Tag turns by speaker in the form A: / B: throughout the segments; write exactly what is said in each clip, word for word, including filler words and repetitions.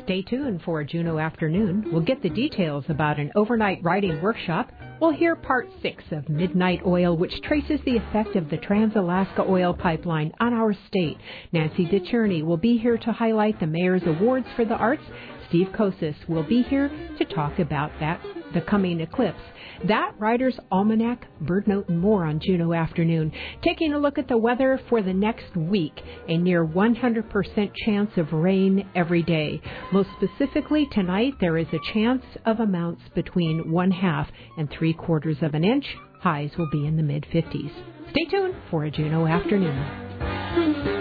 A: Stay tuned for Juneau Afternoon. We'll get the details about an overnight writing workshop. We'll hear part six of Midnight Oil, which traces the effect of the Trans-Alaska Oil Pipeline on our state. Nancy DeCherney will be here to highlight the Mayor's Awards for the Arts. Steve Kosis will be here to talk about that, the coming eclipse. That, Writer's Almanac, Bird Note, and more on Juneau Afternoon. Taking a look at the weather for the next week, a near one hundred percent chance of rain every day. Most specifically, tonight there is a chance of amounts between one half and three quarters of an inch. Highs will be in the mid fifties. Stay tuned for a Juneau Afternoon.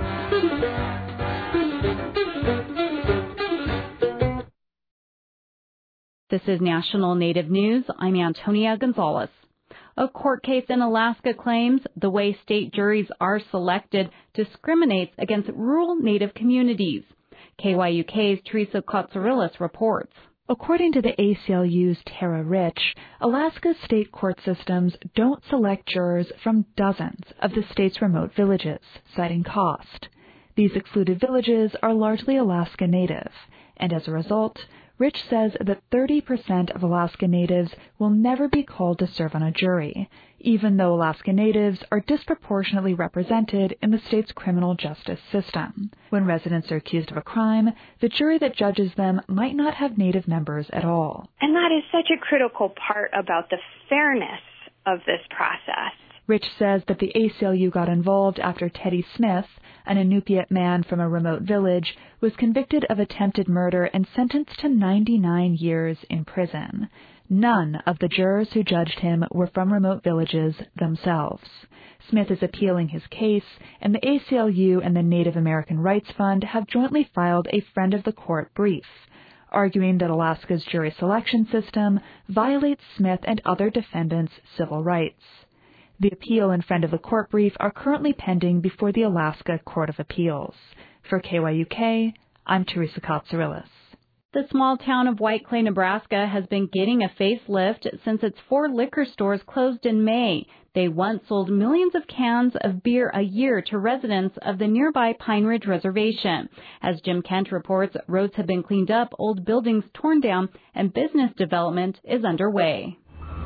B: This is National Native News. I'm Antonia Gonzalez. A court case in Alaska claims the way state juries are selected discriminates against rural Native communities. K Y U K's Teresa Katsourelis reports.
C: According to the A C L U's Tara Rich, Alaska's state court systems don't select jurors from dozens of the state's remote villages, citing cost. These excluded villages are largely Alaska Native, and as a result, Rich says that thirty percent of Alaska Natives will never be called to serve on a jury, even though Alaska Natives are disproportionately represented in the state's criminal justice system. When residents are accused of a crime, the jury that judges them might not have Native members at all.
D: And that is such a critical part about the fairness of this process.
C: Rich says that the A C L U got involved after Teddy Smith, an Inupiat man from a remote village, was convicted of attempted murder and sentenced to ninety-nine years in prison. None of the jurors who judged him were from remote villages themselves. Smith is appealing his case, and the A C L U and the Native American Rights Fund have jointly filed a friend of the court brief, arguing that Alaska's jury selection system violates Smith and other defendants' civil rights. The appeal and friend of the court brief are currently pending before the Alaska Court of Appeals. For K Y U K, I'm Teresa Katsourelis.
B: The small town of White Clay, Nebraska has been getting a facelift since its four liquor stores closed in May. They once sold millions of cans of beer a year to residents of the nearby Pine Ridge Reservation. As Jim Kent reports, roads have been cleaned up, old buildings torn down, and business development is underway.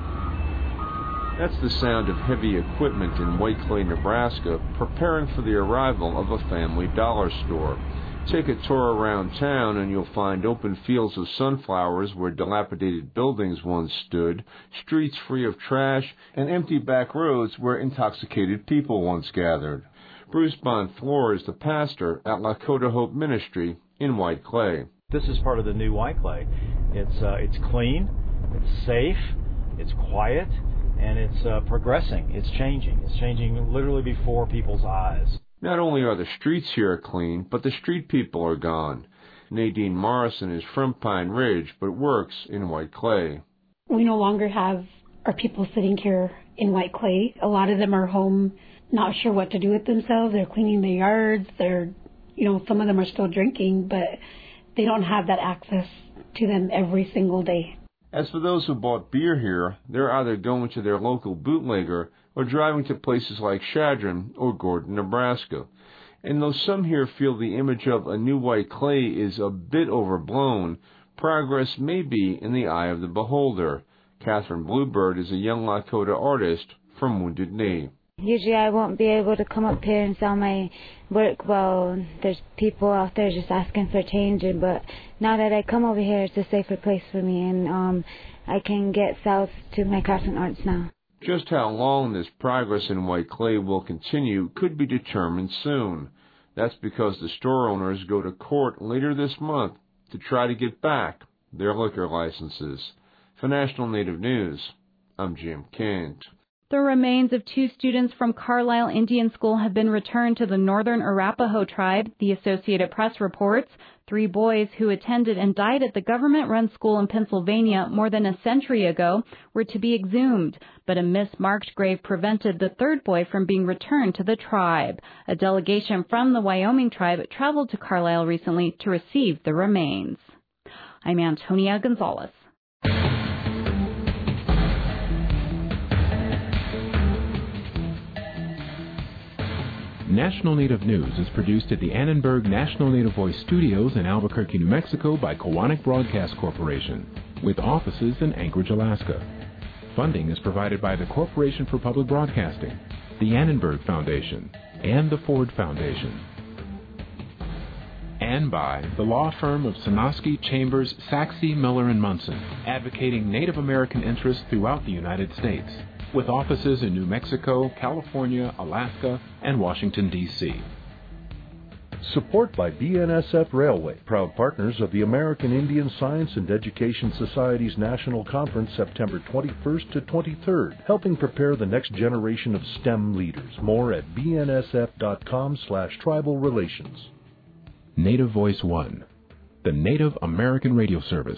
E: That's the sound of heavy equipment in White Clay, Nebraska, preparing for the arrival of a family dollar store. Take a tour around town and you'll find open fields of sunflowers where dilapidated buildings once stood, streets free of trash, and empty back roads where intoxicated people once gathered. Bruce Bonfleur is the pastor at Lakota Hope Ministry in White Clay.
F: This is part of the new White Clay. It's uh, it's clean, it's safe, it's quiet, and it's uh, progressing. It's changing. It's changing literally before people's eyes.
E: Not only are the streets here clean, but the street people are gone. Nadine Morrison is from Pine Ridge, but works in White Clay.
G: We no longer have our people sitting here in White Clay. A lot of them are home, not sure what to do with themselves. They're cleaning their yards. They're, you know, some of them are still drinking, but they don't have that access to them every single day.
E: As for those who bought beer here, they're either going to their local bootlegger or driving to places like Chadron or Gordon, Nebraska. And though some here feel the image of a new White Clay is a bit overblown, progress may be in the eye of the beholder. Catherine Bluebird is a young Lakota artist from Wounded Knee.
H: Usually I won't be able to come up here and sell my work while there's people out there just asking for change. But now that I come over here, it's a safer place for me, and um, I can get sales to my crafts and arts now.
E: Just how long this progress in White Clay will continue could be determined soon. That's because the store owners go to court later this month to try to get back their liquor licenses. For National Native News, I'm Jim Kent.
B: The remains of two students from Carlisle Indian School have been returned to the Northern Arapaho tribe, the Associated Press reports. Three boys who attended and died at the government-run school in Pennsylvania more than a century ago were to be exhumed, but a mismarked grave prevented the third boy from being returned to the tribe. A delegation from the Wyoming tribe traveled to Carlisle recently to receive the remains. I'm Antonia Gonzalez.
I: National Native News is produced at the Annenberg National Native Voice Studios in Albuquerque, New Mexico by Kowanek Broadcast Corporation, with offices in Anchorage, Alaska. Funding is provided by the Corporation for Public Broadcasting, the Annenberg Foundation, and the Ford Foundation. And by the law firm of Sonosky, Chambers, Saxe, Miller and Munson, advocating Native American interests throughout the United States, with offices in New Mexico, California, Alaska, and Washington, D C
J: Support by B N S F Railway, proud partners of the American Indian Science and Education Society's National Conference September twenty-first to twenty-third, helping prepare the next generation of STEM leaders. More at b n s f dot com slash tribal relations.
I: Native Voice One, the Native American Radio Service.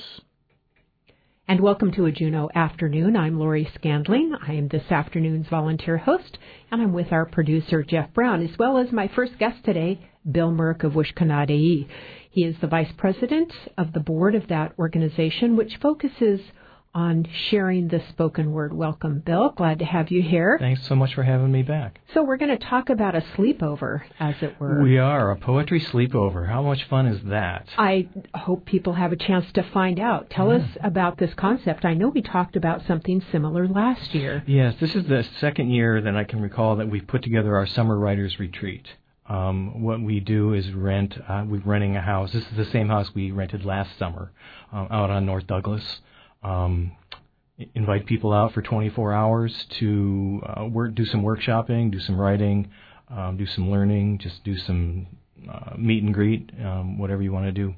A: And welcome to a Juneau Afternoon. I'm Lori Scandling. I am this afternoon's volunteer host, and I'm with our producer, Jeff Brown, as well as my first guest today, Bill Merck of Wishkanaa'ii. He is the vice president of the board of that organization, which focuses on sharing the spoken word. Welcome, Bill. Glad to have you here.
K: Thanks so much for having me back.
A: So we're going to talk about a sleepover, as it were.
K: We are, a poetry sleepover. How much fun is that?
A: I hope people have a chance to find out. Tell yeah. us about this concept. I know we talked about something similar last year.
K: Yes, this is the second year that I can recall that we've put together our summer writers retreat. Um, what we do is rent, uh, we're renting a house. This is the same house we rented last summer um, out on North Douglas. Um, invite people out for twenty-four hours to uh, work, do some workshopping, do some writing, um, do some learning, just do some uh, meet and greet, um, whatever you want to do.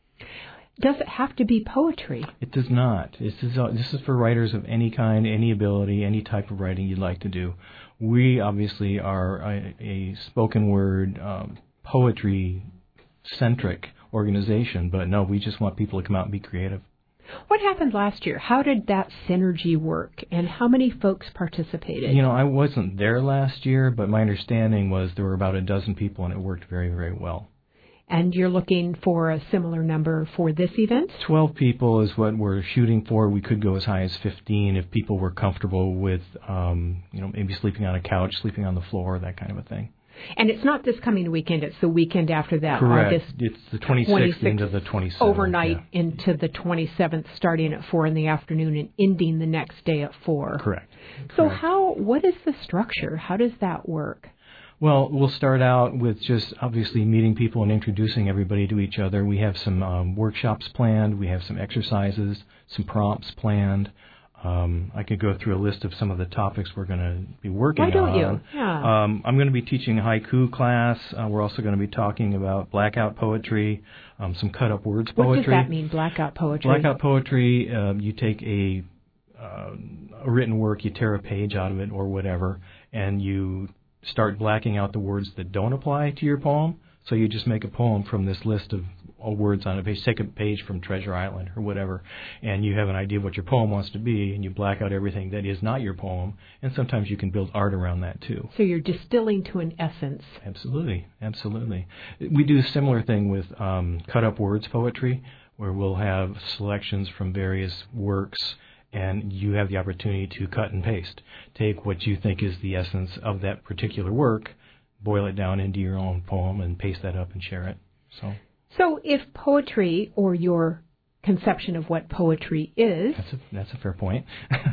A: Does it have to be poetry?
K: It does not. This is uh, this is for writers of any kind, any ability, any type of writing you'd like to do. We obviously are a, a spoken word, um, poetry-centric organization, but no, we just want people to come out and be creative.
A: What happened last year? How did that synergy work, and how many folks participated?
K: You know, I wasn't there last year, but my understanding was there were about a dozen people, and it worked very, very well.
A: And you're looking for a similar number for this event?
K: Twelve people is what we're shooting for. We could go as high as fifteen if people were comfortable with, um, you know, maybe sleeping on a couch, sleeping on the floor, that kind of a thing.
A: And it's not this coming weekend, it's the weekend after that.
K: Correct.
A: August
K: it's the twenty-sixth, twenty-sixth into the twenty-seventh.
A: Overnight
K: yeah.
A: into the twenty-seventh, starting at four in the afternoon and ending the next day at four.
K: Correct.
A: So
K: Correct.
A: how? What is the structure? How does that work?
K: Well, we'll start out with just obviously meeting people and introducing everybody to each other. We have some um, workshops planned. We have some exercises, some prompts planned. Um, I could go through a list of some of the topics we're going to be working on.
A: Why don't on. you? Yeah.
K: Um, I'm going to be teaching a haiku class. Uh, we're also going to be talking about blackout poetry, um, some cut-up words poetry.
A: What does that mean, blackout poetry?
K: Blackout poetry, uh, you take a, uh, a written work, you tear a page out of it or whatever, and you start blacking out the words that don't apply to your poem. So you just make a poem from this list of words on a page. Take a page from Treasure Island or whatever, and you have an idea of what your poem wants to be, and you black out everything that is not your poem, and sometimes you can build art around that too.
A: So you're distilling to an essence.
K: Absolutely, absolutely. We do a similar thing with um, cut-up words poetry, where we'll have selections from various works, and you have the opportunity to cut and paste. Take what you think is the essence of that particular work, boil it down into your own poem, and paste that up and share it. So,
A: so if poetry, or your conception of what poetry is,
K: that's a, that's a fair point,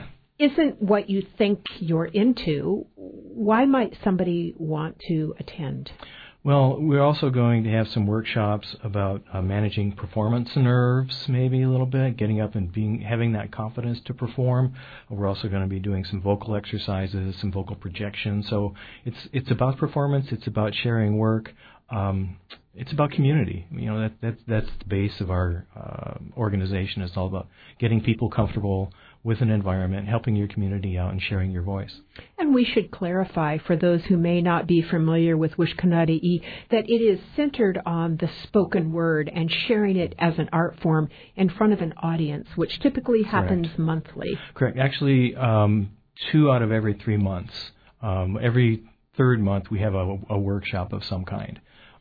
A: isn't what you think you're into, why might somebody want to attend?
K: Well, we're also going to have some workshops about uh, managing performance nerves, maybe a little bit, getting up and being having that confidence to perform. We're also going to be doing some vocal exercises, some vocal projection. So it's it's about performance. It's about sharing work. Um, it's about community. You know, that, that that's the base of our uh, organization. It's all about getting people comfortable with an environment, helping your community out, and sharing your voice.
A: And we should clarify for those who may not be familiar with Wishkanaa'ii that it is centered on the spoken word and sharing it as an art form in front of an audience, which typically happens
K: Correct.
A: monthly.
K: Correct. Actually, um, two out of every three months. Um, every third month we have a, a workshop of some kind.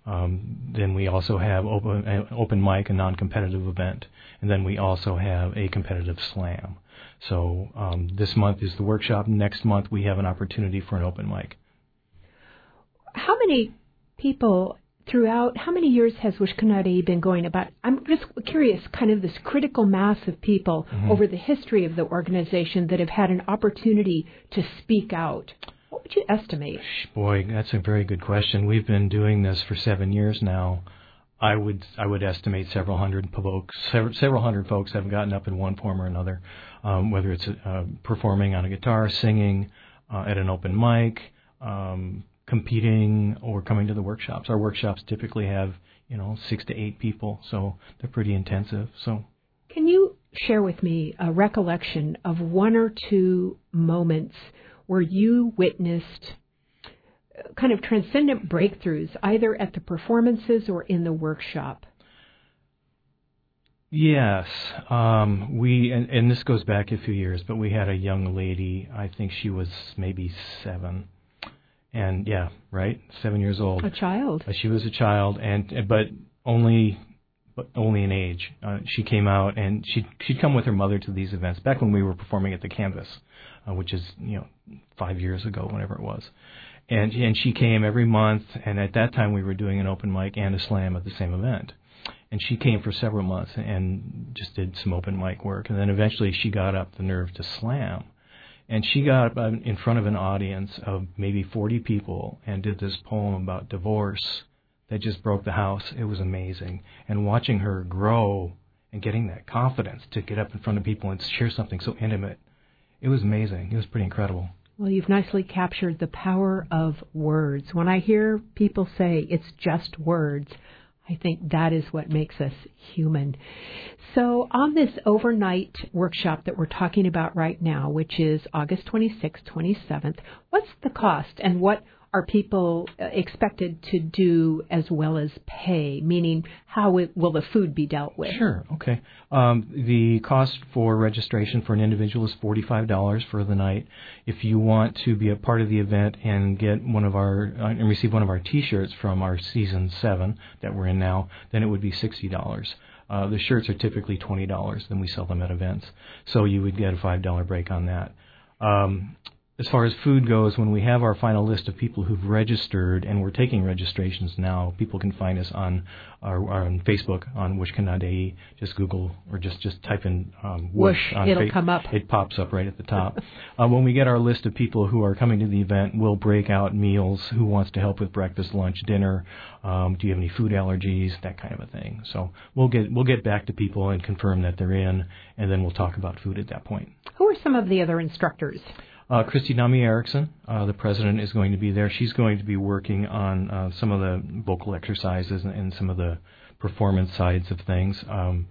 K: Um, then we also have open, uh, open mic, a non-competitive event, and then we also have a competitive slam. So um, this month is the workshop. Next month we have an opportunity for an open mic.
A: How many people throughout, how many years has Wishkana been going about? I'm just curious, kind of this critical mass of people mm-hmm. over the history of the organization that have had an opportunity to speak out. What would you estimate?
K: Boy, that's a very good question. We've been doing this for seven years now. I would I would estimate several hundred folks, several, several hundred folks have gotten up in one form or another, um, whether it's uh, performing on a guitar, singing uh, at an open mic, um, competing, or coming to the workshops. Our workshops typically have, you know, six to eight people, so they're pretty intensive. So,
A: can you share with me a recollection of one or two moments where you witnessed kind of transcendent breakthroughs, either at the performances or in the workshop?
K: Yes. Um, we, and, and this goes back a few years, but we had a young lady, I think she was maybe seven. And yeah, right? Seven years old.
A: A child.
K: Uh, she was a child, and but only but only in age. Uh, she came out, and she'd, she'd come with her mother to these events back when we were performing at the Canvas, uh, which is, you know, five years ago, whenever it was. And and she came every month, and at that time we were doing an open mic and a slam at the same event. And she came for several months and just did some open mic work. And then eventually she got up the nerve to slam. And she got up in front of an audience of maybe forty people and did this poem about divorce that just broke the house. It was amazing. And watching her grow and getting that confidence to get up in front of people and share something so intimate, it was amazing. It was pretty incredible.
A: Well, you've nicely captured the power of words. When I hear people say it's just words, I think that is what makes us human. So on this overnight workshop that we're talking about right now, which is August twenty-sixth, twenty-seventh, what's the cost and what are people expected to do as well as pay? Meaning, how it, will the food be dealt with?
K: Sure, okay. Um, the cost for registration for an individual is forty-five dollars for the night. If you want to be a part of the event and get one of our uh, and receive one of our T-shirts from our season seven that we're in now, then it would be sixty dollars. Uh, the shirts are typically twenty dollars, then we sell them at events. So you would get a five dollar break on that. Um, As far as food goes, when we have our final list of people who've registered, and we're taking registrations now, people can find us on our, on Facebook on Wishkana. Just Google or just, just type in um, Whoosh.
A: Whoosh,
K: on
A: it'll
K: fa-
A: come up.
K: It pops up right at the top. uh, when we get our list of people who are coming to the event, we'll break out meals. Who wants to help with breakfast, lunch, dinner? Um, do you have any food allergies? That kind of a thing. So we'll get we'll get back to people and confirm that they're in, and then we'll talk about food at that point.
A: Who are some of the other instructors?
K: Uh, Christy Nami Erickson, uh, the president, is going to be there. She's going to be working on uh, some of the vocal exercises and, and some of the performance sides of things. Um,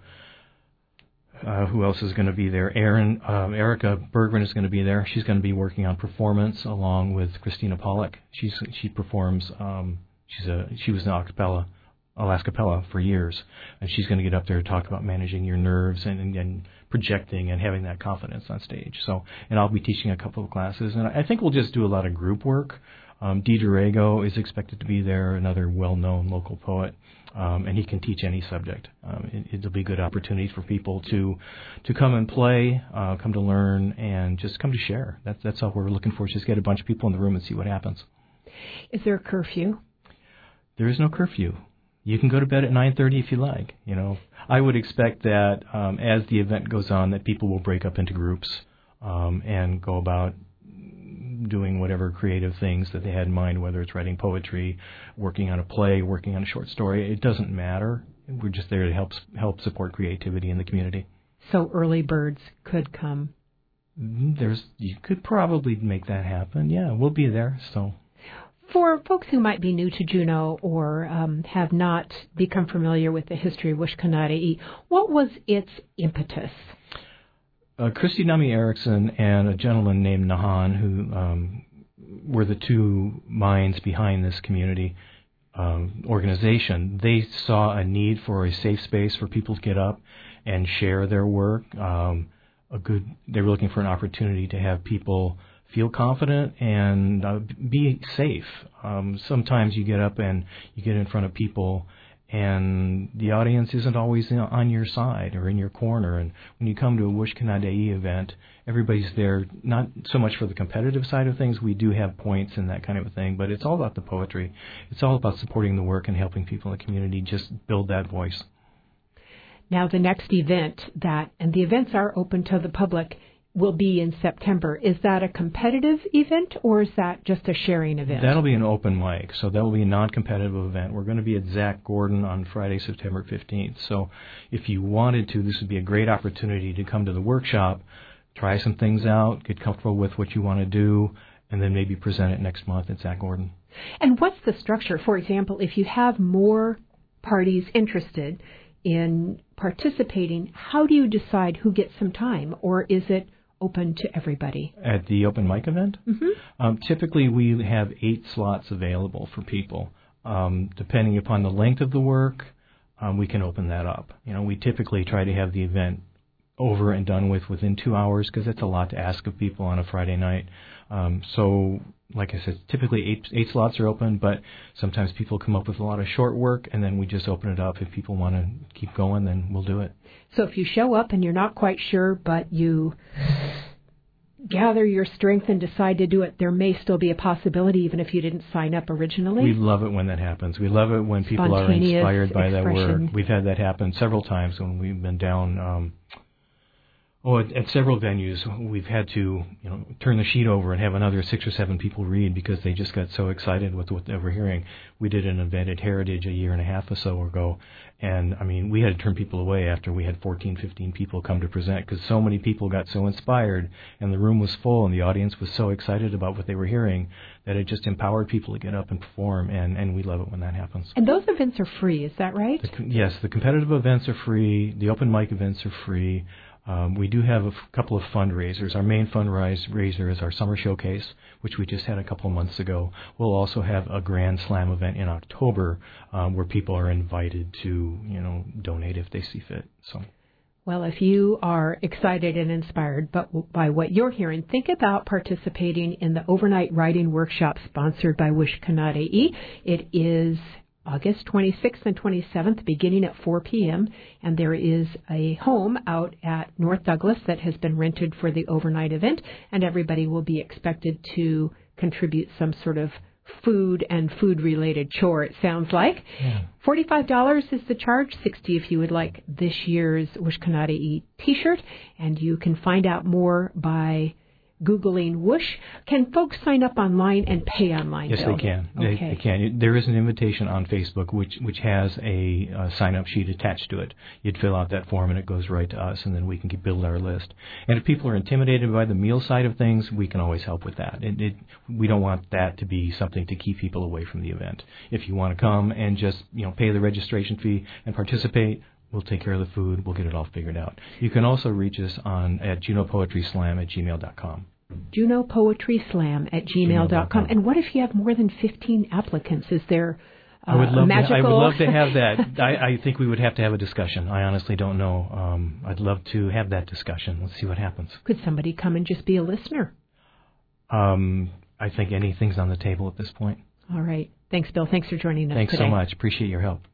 K: uh, who else is going to be there? Aaron, um, Erica Bergman is going to be there. She's going to be working on performance along with Christina Pollock. She's she performs. Um, she's a she was an acapella. Alaskapella for years, and she's going to get up there and talk about managing your nerves and, and, and projecting and having that confidence on stage. So, and I'll be teaching a couple of classes, and I think we'll just do a lot of group work. Um, Dee Durego is expected to be there, another well-known local poet, um, and he can teach any subject. Um, it, it'll be a good opportunity for people to to come and play, uh, come to learn, and just come to share. That's that's all we're looking for. Just get a bunch of people in the room and see what happens.
A: Is there a curfew?
K: There is no curfew. You can go to bed at nine thirty if you like. You know, I would expect that um, as the event goes on, that people will break up into groups um, and go about doing whatever creative things that they had in mind, whether it's writing poetry, working on a play, working on a short story. It doesn't matter. We're just there to help help support creativity in the community.
A: So early birds could come.
K: There's you could probably make that happen. Yeah, we'll be there. So.
A: For folks who might be new to Juneau or um, have not become familiar with the history of Wishkana, what was its impetus?
K: Uh, Christy Nami Erickson and a gentleman named Nahan, who um, were the two minds behind this community um, organization, they saw a need for a safe space for people to get up and share their work. Um, a good, they were looking for an opportunity to have people feel confident and uh, be safe. Um, sometimes you get up and you get in front of people and the audience isn't always on your side or in your corner. And when you come to a Wishkana-Dei event, everybody's there, not so much for the competitive side of things. We do have points and that kind of a thing, but it's all about the poetry. It's all about supporting the work and helping people in the community just build that voice.
A: Now, the next event that, and the events are open to the public, will be in September. Is that a competitive event, or is that just a sharing event?
K: That'll be an open mic, so that will be a non-competitive event. We're going to be at Zach Gordon on Friday, September fifteenth. So if you wanted to, this would be a great opportunity to come to the workshop, try some things out, get comfortable with what you want to do, and then maybe present it next month at Zach Gordon.
A: And what's the structure? For example, if you have more parties interested in participating, how do you decide who gets some time, or is it open to everybody?
K: At the open mic event?
A: Mm-hmm.
K: Um, typically, we have eight slots available for people. Um, depending upon the length of the work, um, we can open that up. You know, we typically try to have the event over and done with within two hours because that's a lot to ask of people on a Friday night. Um, so, like I said, typically eight, eight slots are open, but sometimes people come up with a lot of short work, and then we just open it up. If people want to keep going, then we'll do it.
A: So if you show up and you're not quite sure, but you gather your strength and decide to do it, there may still be a possibility even if you didn't sign up originally.
K: We love it when that happens. We love it when people are inspired by that work. We've had that happen several times when we've been down um, Oh, at, at several venues, we've had to, you know, turn the sheet over and have another six or seven people read because they just got so excited with what they were hearing. We did an event at Heritage a year and a half or so ago, and, I mean, we had to turn people away after we had fourteen, fifteen people come to present because so many people got so inspired, and the room was full, and the audience was so excited about what they were hearing that it just empowered people to get up and perform, and, and we love it when that happens.
A: And those events are free, is that right?
K: The, yes, the competitive events are free. The open mic events are free. Um, we do have a f- couple of fundraisers. Our main fundraiser is our summer showcase, which we just had a couple of months ago. We'll also have a Grand Slam event in October um, where people are invited to, you know, donate if they see fit. So,
A: well, if you are excited and inspired but by what you're hearing, think about participating in the overnight writing workshop sponsored by Wishkana-Dei. It is August twenty-sixth and twenty-seventh, beginning at four p.m., and there is a home out at North Douglas that has been rented for the overnight event, and everybody will be expected to contribute some sort of food and food-related chore, it sounds like.
K: Yeah.
A: forty-five dollars is the charge, sixty dollars if you would like this year's Wishkana-Dei T-shirt, and you can find out more by Googling Whoosh. Can folks sign up online and pay online?
K: Yes,
A: Bill?
K: they can.
A: Okay.
K: They, they can. There is an invitation on Facebook which which has a uh, sign-up sheet attached to it. You'd fill out that form and it goes right to us, and then we can build our list. And if people are intimidated by the meal side of things, we can always help with that. It, it, we don't want that to be something to keep people away from the event. If you want to come and just, you know, pay the registration fee and participate, we'll take care of the food. We'll get it all figured out. You can also reach us on at Juneau Poetry Slam at gmail dot com.
A: Juneau Poetry Slam at gmail dot com. And what if you have more than fifteen applicants? Is there uh,
K: I would love
A: magical...
K: To, I would love to have that. I, I think we would have to have a discussion. I honestly don't know. Um, I'd love to have that discussion. Let's see what happens.
A: Could somebody come and just be a listener?
K: Um, I think anything's on the table at this point.
A: All right. Thanks, Bill. Thanks for joining us
K: Thanks
A: today.
K: so much. Appreciate your help.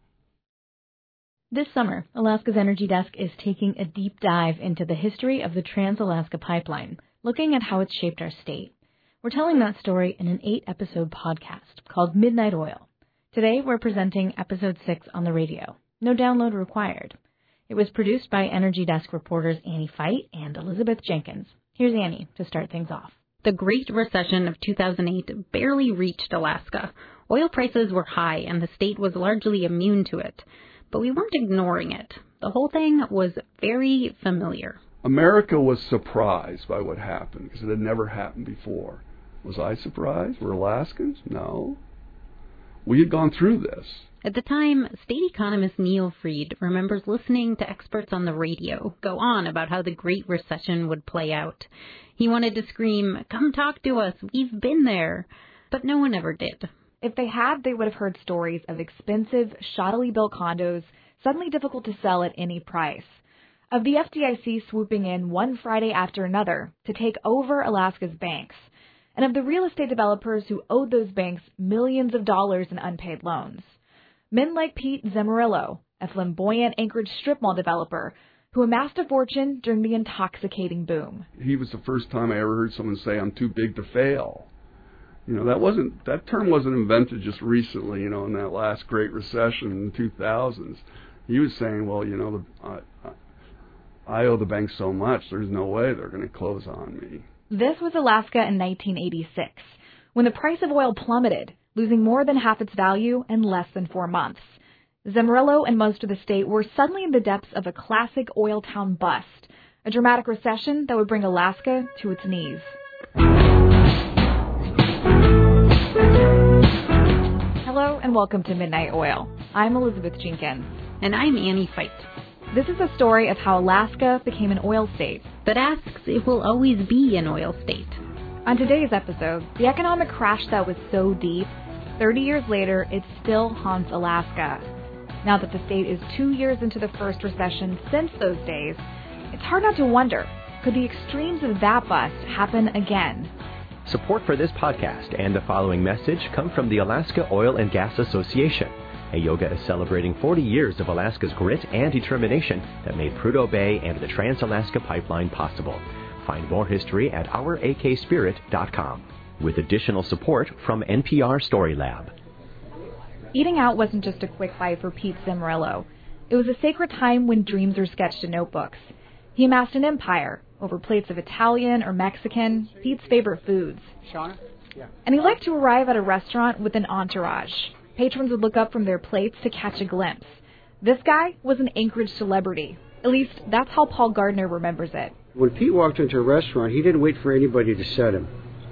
B: This summer, Alaska's Energy Desk is taking a deep dive into the history of the Trans-Alaska Pipeline, looking at how it's shaped our state. We're telling that story in an eight-episode podcast called Midnight Oil. Today, we're presenting episode six on the radio. No download required. It was produced by Energy Desk reporters Annie Fite and Elizabeth Jenkins. Here's Annie to start things off.
L: The Great Recession of two thousand eight barely reached Alaska. Oil prices were high, and the state was largely immune to it. But we weren't ignoring it. The whole thing was very familiar.
M: America was surprised by what happened because it had never happened before. Was I surprised? Were Alaskans? No. We had gone through this.
L: At the time, state economist Neil Freed remembers listening to experts on the radio go on about how the Great Recession would play out. He wanted to scream, "Come talk to us, we've been there." But no one ever did.
C: If they had, they would have heard stories of expensive, shoddily built condos suddenly difficult to sell at any price, of the F D I C swooping in one Friday after another to take over Alaska's banks, and of the real estate developers who owed those banks millions of dollars in unpaid loans. Men like Pete Zemurilo, a flamboyant Anchorage strip mall developer who amassed a fortune during the intoxicating boom.
M: He was the first time I ever heard someone say, "I'm too big to fail." You know, that wasn't that term wasn't invented just recently, you know, in that last Great Recession in the two thousands. He was saying, well, you know, the, uh, I owe the bank so much, there's no way they're going to close on me.
C: This was Alaska in nineteen eighty-six, when the price of oil plummeted, losing more than half its value in less than four months. Zemurilo and most of the state were suddenly in the depths of a classic oil town bust, a dramatic recession that would bring Alaska to its knees. Hello and welcome to Midnight Oil. I'm Elizabeth Jenkins.
L: And I'm Annie Fight.
C: This is a story of how Alaska became an oil state,
L: but asks if we'll always be an oil state.
C: On today's episode, the economic crash that was so deep, thirty years later, it still haunts Alaska. Now that the state is two years into the first recession since those days, it's hard not to wonder, could the extremes of that bust happen again?
N: Support for this podcast and the following message come from the Alaska Oil and Gas Association. AYOGA is celebrating forty years of Alaska's grit and determination that made Prudhoe Bay and the Trans-Alaska Pipeline possible. Find more history at our a k spirit dot com, with additional support from N P R Story Lab.
C: Eating out wasn't just a quick bite for Pete Zemurilo. It was a sacred time when dreams were sketched in notebooks. He amassed an empire over plates of Italian or Mexican, Pete's favorite foods.
O: Shauna? Yeah.
C: And he liked to arrive at a restaurant with an entourage. Patrons would look up from their plates to catch a glimpse. This guy was an Anchorage celebrity. At least, that's how Paul Gardner remembers it.
O: When Pete walked into a restaurant, he didn't wait for anybody to set him.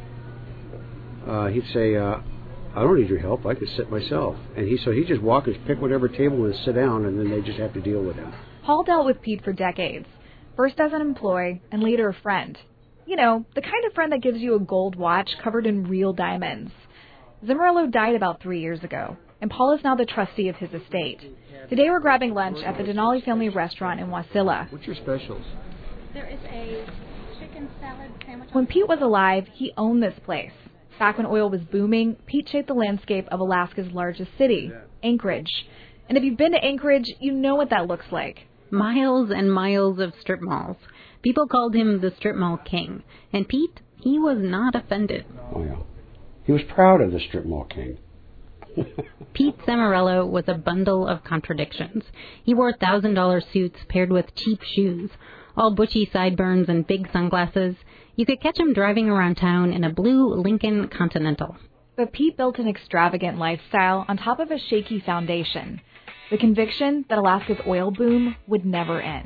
O: Uh, he'd say, uh, I don't need your help, I can sit myself. And he so he'd just walk and pick whatever table and sit down, and then they just have to deal with him.
C: Paul dealt with Pete for decades, first as an employee and later a friend. You know, the kind of friend that gives you a gold watch covered in real diamonds. Zemurilo died about three years ago, and Paul is now the trustee of his estate. Today we're grabbing lunch at the Denali family restaurant in Wasilla.
O: What's your specials?
P: There is a chicken salad sandwich.
C: When Pete was alive, he owned this place. Back when oil was booming, Pete shaped the landscape of Alaska's largest city, Anchorage. And if you've been to Anchorage, you know what that looks like.
L: Miles and miles of strip malls. People called him the strip mall king. And Pete, he was not offended.
O: Oh, yeah. He was proud of the strip mall king.
L: Pete Zemurilo was a bundle of contradictions. He wore one thousand dollars suits paired with cheap shoes, all bushy sideburns and big sunglasses. You could catch him driving around town in a blue Lincoln Continental.
C: But Pete built an extravagant lifestyle on top of a shaky foundation, the conviction that Alaska's oil boom would never end.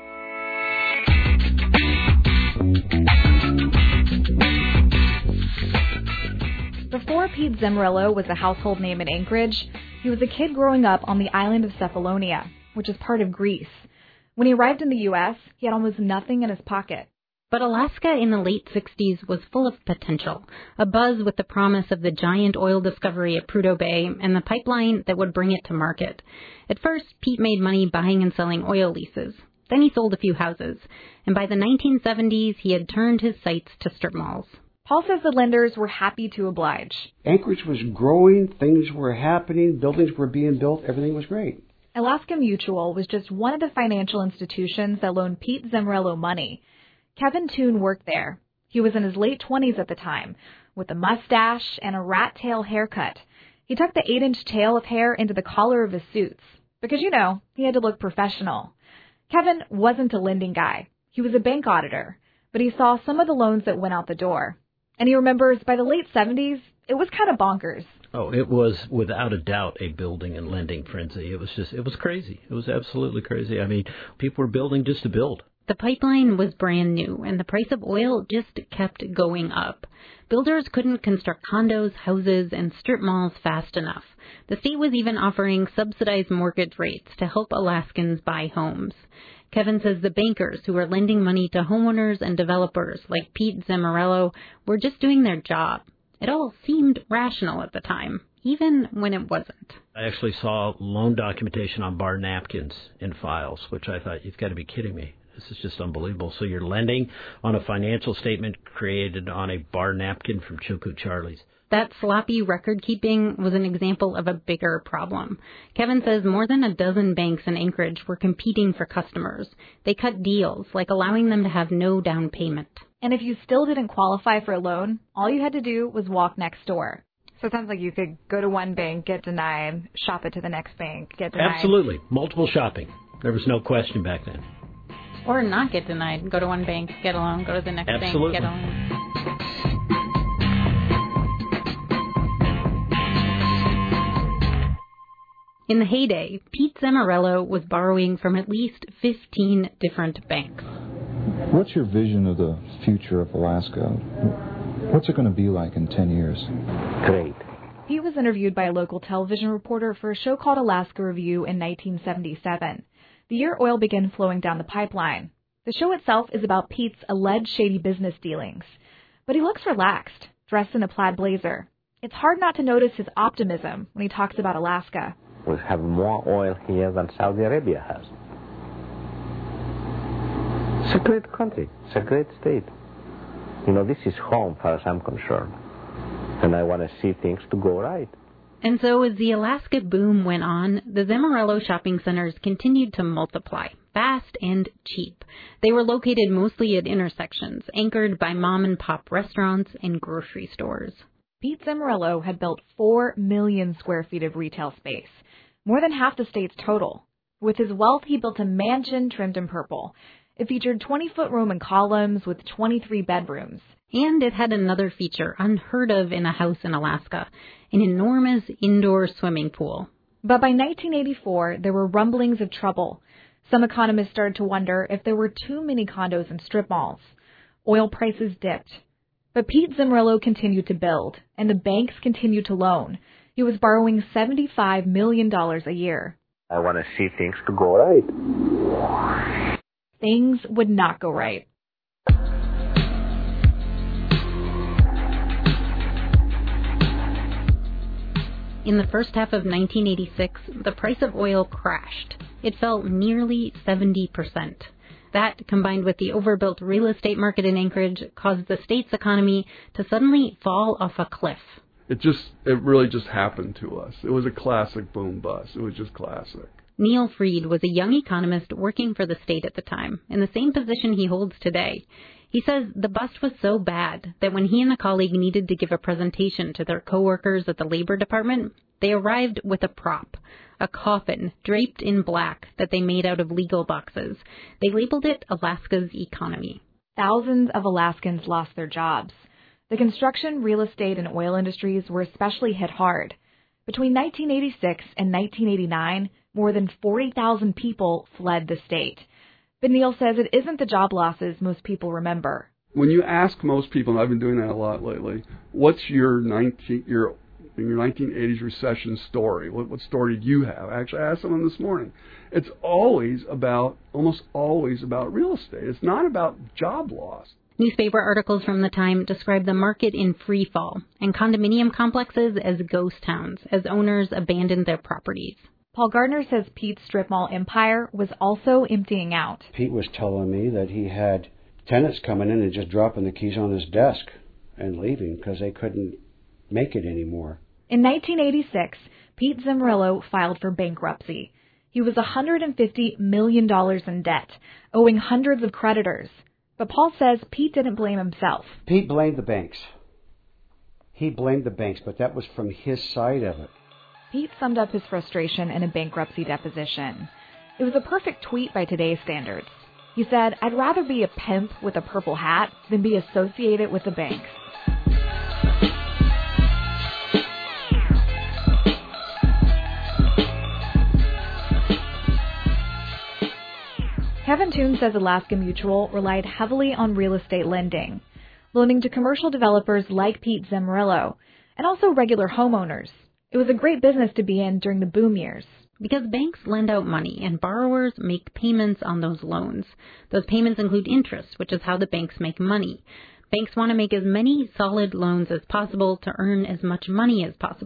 C: Before Pete Zemurilo was a household name in Anchorage, he was a kid growing up on the island of Cephalonia, which is part of Greece. When he arrived in the U S, he had almost nothing in his pocket.
L: But Alaska in the late sixties was full of potential, abuzz with the promise of the giant oil discovery at Prudhoe Bay and the pipeline that would bring it to market. At first, Pete made money buying and selling oil leases. Then he sold a few houses, and by the nineteen seventies, he had turned his sights to strip malls.
C: Paul says the lenders were happy to oblige.
O: Anchorage was growing, things were happening, buildings were being built, everything was great.
C: Alaska Mutual was just one of the financial institutions that loaned Pete Zemurilo money. Kevin Toon worked there. He was in his late twenties at the time, with a mustache and a rat tail haircut. He tucked the eight-inch tail of hair into the collar of his suits, because, you know, he had to look professional. Kevin wasn't a lending guy. He was a bank auditor, but he saw some of the loans that went out the door. And he remembers by the late seventies, it was kind of bonkers.
Q: Oh, it was without a doubt a building and lending frenzy. It was just, it was crazy. It was absolutely crazy. I mean, people were building just to build.
L: The pipeline was brand new, and the price of oil just kept going up. Builders couldn't construct condos, houses, and strip malls fast enough. The state was even offering subsidized mortgage rates to help Alaskans buy homes. Kevin says the bankers who were lending money to homeowners and developers like Pete Zemurilo were just doing their job. It all seemed rational at the time, even when it wasn't.
Q: I actually saw loan documentation on bar napkins in files, which I thought, you've got to be kidding me. This is just unbelievable. So you're lending on a financial statement created on a bar napkin from Chilkoot Charlie's.
L: That sloppy record keeping was an example of a bigger problem. Kevin says more than a dozen banks in Anchorage were competing for customers. They cut deals, like allowing them to have no down payment.
C: And if you still didn't qualify for a loan, all you had to do was walk next door. So it sounds like you could go to one bank, get denied, shop it to the next bank, get denied.
Q: Absolutely. Multiple shopping. There was no question back then.
L: Or not get denied. Go to one bank, get a loan, go to the next
Q: Absolutely.
L: bank, get a loan. In the heyday, Pete Zamorello was borrowing from at least fifteen different banks.
R: What's your vision of the future of Alaska? What's it going to be like in ten years?
N: Great.
C: Pete was interviewed by a local television reporter for a show called Alaska Review in nineteen seventy-seven, the year oil began flowing down the pipeline. The show itself is about Pete's alleged shady business dealings. But he looks relaxed, dressed in a plaid blazer. It's hard not to notice his optimism when he talks about Alaska.
S: We have more oil here than Saudi Arabia has. It's a great country. It's a great state. You know, this is home as far as I'm concerned. And I want to see things to go right.
L: And so as the Alaska boom went on, the Zamorello shopping centers continued to multiply, fast and cheap. They were located mostly at intersections, anchored by mom-and-pop restaurants and grocery stores.
C: Pete Zamorello had built four million square feet of retail space, more than half the state's total. With his wealth, he built a mansion trimmed in purple. It featured twenty-foot Roman columns with twenty-three bedrooms.
L: And it had another feature unheard of in a house in Alaska, an enormous indoor swimming pool.
C: But by nineteen eighty-four, there were rumblings of trouble. Some economists started to wonder if there were too many condos in strip malls. Oil prices dipped. But Pete Zamorello continued to build, and the banks continued to loan. He was borrowing seventy-five million dollars a year.
S: I want to see things to go right.
C: Things would not go right.
L: In the first half of nineteen eighty-six, the price of oil crashed. It fell nearly seventy percent. That, combined with the overbuilt real estate market in Anchorage, caused the state's economy to suddenly fall off a cliff.
M: It just, it really just happened to us. It was a classic boom bust. It was just classic.
L: Neil Freed was a young economist working for the state at the time, in the same position he holds today. He says the bust was so bad that when he and a colleague needed to give a presentation to their coworkers at the Labor Department, they arrived with a prop, a coffin draped in black that they made out of legal boxes. They labeled it Alaska's economy.
C: Thousands of Alaskans lost their jobs. The construction, real estate, and oil industries were especially hit hard. Between nineteen eighty-six and nineteen eighty-nine, more than forty thousand people fled the state. But Neil says it isn't the job losses most people remember.
M: When you ask most people, and I've been doing that a lot lately, what's your nineteen your in your nineteen eighties recession story? What, what story did you have? Actually, I asked someone this morning. It's always about, almost always about real estate. It's not about job loss.
L: Newspaper articles from the time describe the market in free fall and condominium complexes as ghost towns as owners abandoned their properties.
C: Paul Gardner says Pete's strip mall empire was also emptying out.
O: Pete was telling me that he had tenants coming in and just dropping the keys on his desk and leaving because they couldn't make it anymore.
C: In nineteen eighty-six, Pete Zamorello filed for bankruptcy. He was one hundred fifty million dollars in debt, owing hundreds of creditors. But Paul says Pete didn't blame himself.
O: Pete blamed the banks. He blamed the banks, but that was from his side of it.
C: Pete summed up his frustration in a bankruptcy deposition. It was a perfect tweet by today's standards. He said, "I'd rather be a pimp with a purple hat than be associated with the banks." Kevin Toon says Alaska Mutual relied heavily on real estate lending, loaning to commercial developers like Pete Zamorello, and also regular homeowners. It was a great business to be in during the boom years.
L: Because banks lend out money and borrowers make payments on those loans. Those payments include interest, which is how the banks make money. Banks want to make as many solid loans as possible to earn as much money as possible.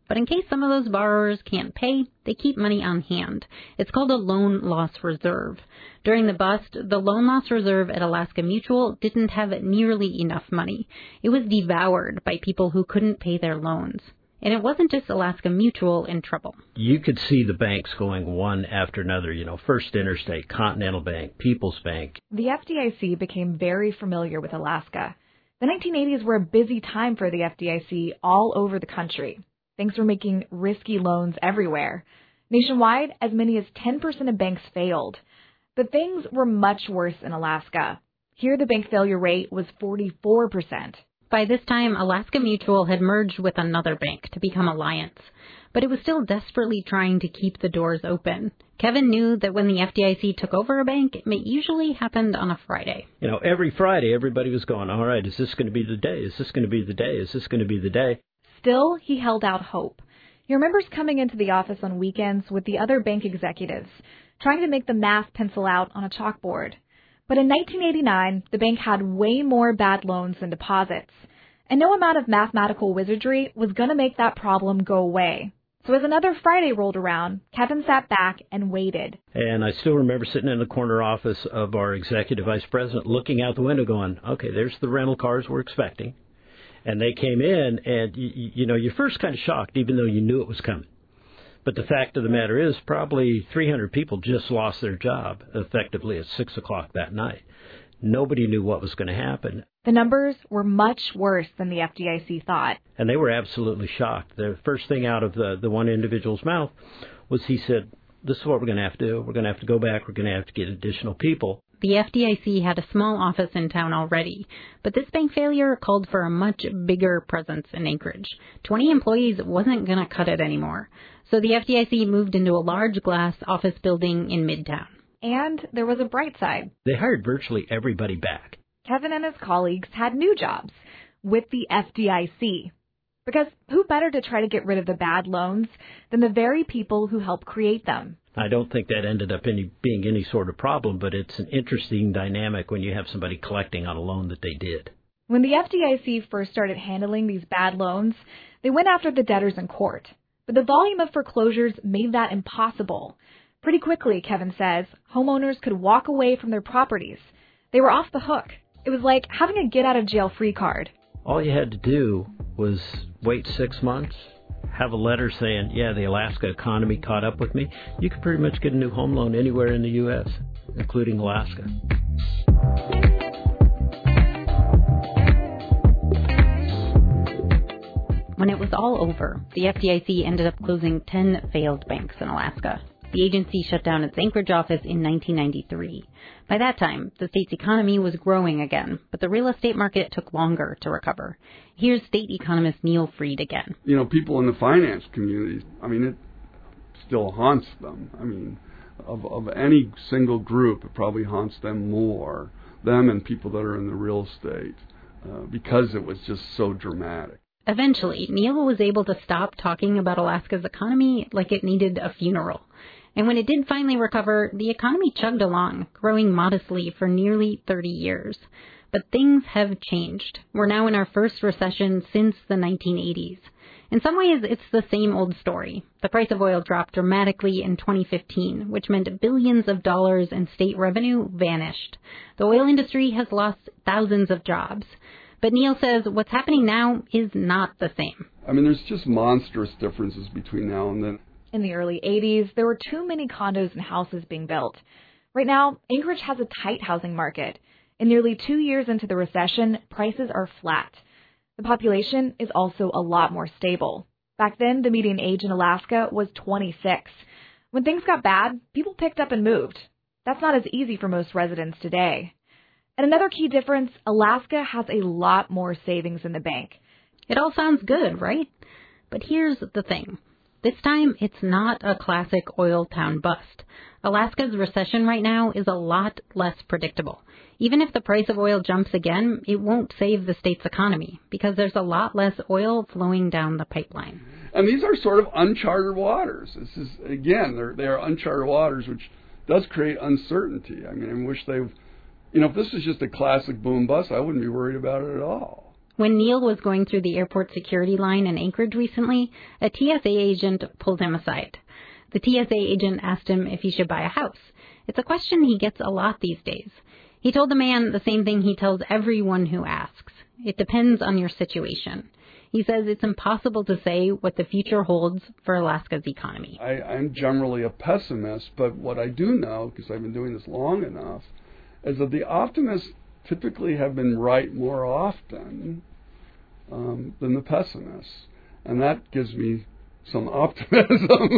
L: But in case some of those borrowers can't pay, they keep money on hand. It's called a loan loss reserve. During the bust, the loan loss reserve at Alaska Mutual didn't have nearly enough money. It was devoured by people who couldn't pay their loans. And it wasn't just Alaska Mutual in trouble.
Q: You could see the banks going one after another, you know, First Interstate, Continental Bank, People's Bank.
C: The F D I C became very familiar with Alaska. The nineteen eighties were a busy time for the F D I C all over the country. Banks were making risky loans everywhere. Nationwide, as many as ten percent of banks failed. But things were much worse in Alaska. Here, the bank failure rate was forty-four percent.
L: By this time, Alaska Mutual had merged with another bank to become Alliance. But it was still desperately trying to keep the doors open. Kevin knew that when the F D I C took over a bank, it usually happened on a Friday.
Q: You know, every Friday, everybody was going, all right, is this going to be the day? Is this going to be the day? Is this going to be the day?
C: Still, he held out hope. He remembers coming into the office on weekends with the other bank executives, trying to make the math pencil out on a chalkboard. But in nineteen eighty-nine, the bank had way more bad loans than deposits. And no amount of mathematical wizardry was going to make that problem go away. So as another Friday rolled around, Kevin sat back and waited.
Q: And I still remember sitting in the corner office of our executive vice president looking out the window going, okay, there's the rental cars we're expecting. And they came in, and, you, you know, you're first kind of shocked, even though you knew it was coming. But the fact of the matter is probably three hundred people just lost their job effectively at six o'clock that night. Nobody knew what was going to happen.
C: The numbers were much worse than the F D I C thought.
Q: And they were absolutely shocked. The first thing out of the, the one individual's mouth was he said, this is what we're going to have to do. We're going to have to go back. We're going to have to get additional people.
L: The F D I C had a small office in town already, but this bank failure called for a much bigger presence in Anchorage. twenty employees wasn't going to cut it anymore. So the F D I C moved into a large glass office building in Midtown.
C: And there was a bright side.
Q: They hired virtually everybody back.
C: Kevin and his colleagues had new jobs with the F D I C. Because who better to try to get rid of the bad loans than the very people who helped create them?
Q: I don't think that ended up any, being any sort of problem, but it's an interesting dynamic when you have somebody collecting on a loan that they did.
C: When the F D I C first started handling these bad loans, they went after the debtors in court. But the volume of foreclosures made that impossible. Pretty quickly, Kevin says, homeowners could walk away from their properties. They were off the hook. It was like having a get-out-of-jail-free card.
Q: All you had to do was wait six months, have a letter saying, yeah, the Alaska economy caught up with me. You could pretty much get a new home loan anywhere in the U S, including Alaska.
L: When it was all over, the F D I C ended up closing ten failed banks in Alaska. The agency shut down its Anchorage office in nineteen ninety-three. By that time, the state's economy was growing again, but the real estate market took longer to recover. Here's state economist Neil Fried again.
M: You know, people in the finance community, I mean, it still haunts them. I mean, of, of any single group, it probably haunts them more, them and people that are in the real estate, uh, because it was just so dramatic.
L: Eventually, Neil was able to stop talking about Alaska's economy like it needed a funeral. And when it did finally recover, the economy chugged along, growing modestly for nearly thirty years. But things have changed. We're now in our first recession since the nineteen eighties. In some ways, it's the same old story. The price of oil dropped dramatically in twenty fifteen, which meant billions of dollars in state revenue vanished. The oil industry has lost thousands of jobs. But Neil says what's happening now is not the same.
M: I mean, there's just monstrous differences between now and then.
C: In the early eighties, there were too many condos and houses being built. Right now, Anchorage has a tight housing market. And nearly two years into the recession, prices are flat. The population is also a lot more stable. Back then, the median age in Alaska was twenty-six. When things got bad, people picked up and moved. That's not as easy for most residents today. And another key difference, Alaska has a lot more savings in the bank.
L: It all sounds good, right? But here's the thing. This time, it's not a classic oil town bust. Alaska's recession right now is a lot less predictable. Even if the price of oil jumps again, it won't save the state's economy because there's a lot less oil flowing down the pipeline.
M: And these are sort of uncharted waters. This is, again, they're, they are uncharted waters, which does create uncertainty. I mean, I wish they've... You know, if this was just a classic boom bust, I wouldn't be worried about it at all.
L: When Neil was going through the airport security line in Anchorage recently, a T S A agent pulled him aside. The T S A agent asked him if he should buy a house. It's a question he gets a lot these days. He told the man the same thing he tells everyone who asks. It depends on your situation. He says it's impossible to say what the future holds for Alaska's economy.
M: I, I'm generally a pessimist, but what I do know, because I've been doing this long enough, is that the optimists typically have been right more often um, than the pessimists. And that gives me some optimism.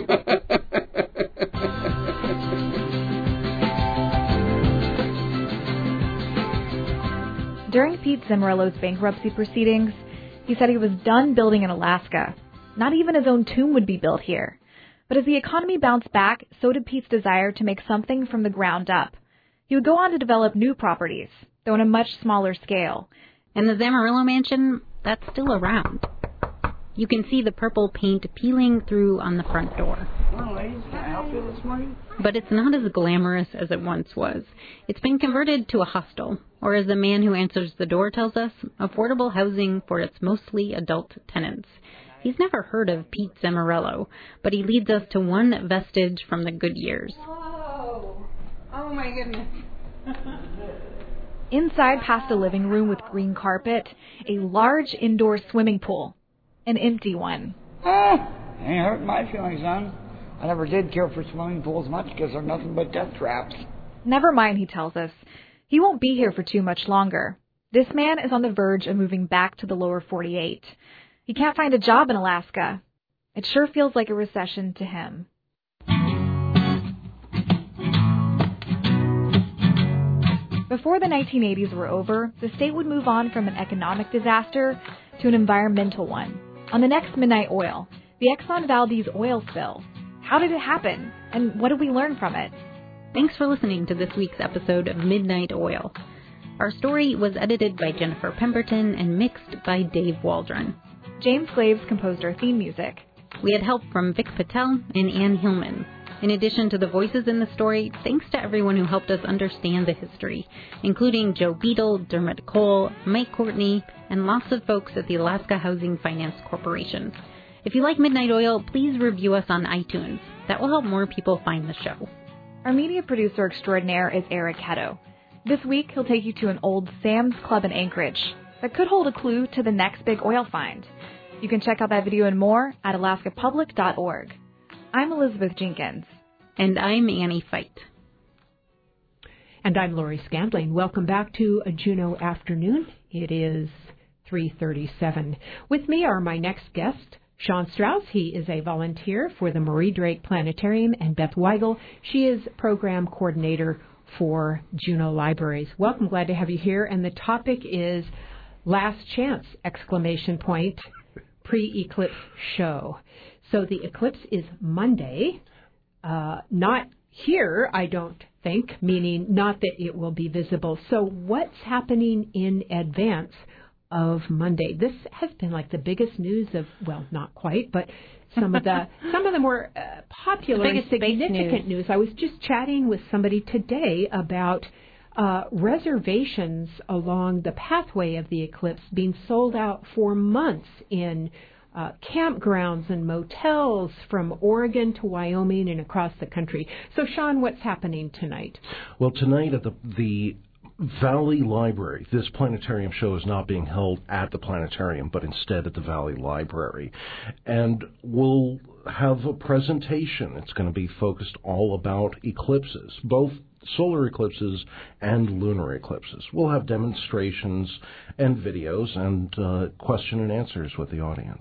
C: During Pete Zimmerello's bankruptcy proceedings, he said he was done building in Alaska. Not even his own tomb would be built here. But as the economy bounced back, so did Pete's desire to make something from the ground up. He would go on to develop new properties, though on a much smaller scale.
L: And the Zammarillo Mansion, that's still around. You can see the purple paint peeling through on the front door.
T: Well, ladies, can I help you this morning?
L: But it's not as glamorous as it once was. It's been converted to a hostel, or as the man who answers the door tells us, affordable housing for its mostly adult tenants. He's never heard of Pete Zammarillo, but he leads us to one vestige from the good years.
T: Whoa! Oh, my goodness.
C: Inside, past a living room with green carpet, a large indoor swimming pool. An empty one.
T: Ah, ain't hurt my feelings, son. I never did care for swimming pools much because they're nothing but death traps.
C: Never mind, he tells us. He won't be here for too much longer. This man is on the verge of moving back to the lower forty-eight. He can't find a job in Alaska. It sure feels like a recession to him. Before the nineteen eighties were over, the state would move on from an economic disaster to an environmental one. On the next Midnight Oil, the Exxon Valdez oil spill. How did it happen? And what did we learn from it?
L: Thanks for listening to this week's episode of Midnight Oil. Our story was edited by Jennifer Pemberton and mixed by Dave Waldron.
C: James Glaves composed our theme music.
L: We had help from Vic Patel and Ann Hillman. In addition to the voices in the story, thanks to everyone who helped us understand the history, including Joe Beadle, Dermot Cole, Mike Courtney, and lots of folks at the Alaska Housing Finance Corporation. If you like Midnight Oil, please review us on iTunes. That will help more people find the show.
C: Our media producer extraordinaire is Eric Hetto. This week, he'll take you to an old Sam's Club in Anchorage that could hold a clue to the next big oil find. You can check out that video and more at alaska public dot org. I'm Elizabeth Jenkins.
L: And I'm Annie Fight.
A: And I'm Lori Scandling. Welcome back to a Juneau Afternoon. It is three thirty-seven. With me are my next guest, Sean Strauss. He is a volunteer for the Marie Drake Planetarium, and Beth Weigel. She is program coordinator for Juneau Libraries. Welcome. Glad to have you here. And the topic is Last Chance, exclamation point, pre-eclipse show. So the eclipse is Monday, uh, not here, I don't think, meaning not that it will be visible. So what's happening in advance of Monday? This has been like the biggest news of, well, not quite, but some of the some of the more uh, popular and significant news. news. I was just chatting with somebody today about uh, reservations along the pathway of the eclipse being sold out for months in Uh, campgrounds and motels from Oregon to Wyoming and across the country. So, Sean, what's happening tonight?
U: Well, tonight at the the Valley Library, this planetarium show is not being held at the planetarium, but instead at the Valley Library. And we'll have a presentation. It's going to be focused all about eclipses, both solar eclipses and lunar eclipses. We'll have demonstrations and videos and uh, question and answers with the audience.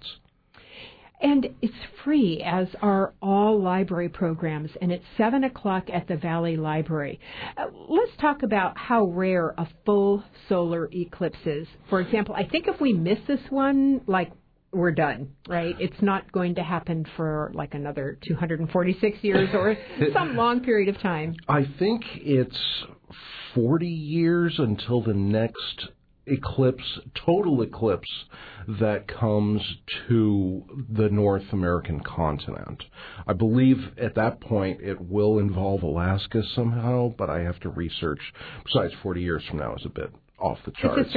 A: And it's free, as are all library programs, and it's seven o'clock at the Valley Library. Uh, let's talk about how rare a full solar eclipse is. For example, I think if we miss this one, like, we're done, right? It's not going to happen for like another two hundred forty-six years or some long period of time.
U: I think it's forty years until the next eclipse, total eclipse, that comes to the North American continent. I believe at that point it will involve Alaska somehow, but I have to research. Besides, forty years from now is a bit off the charts.
A: It's a stretch.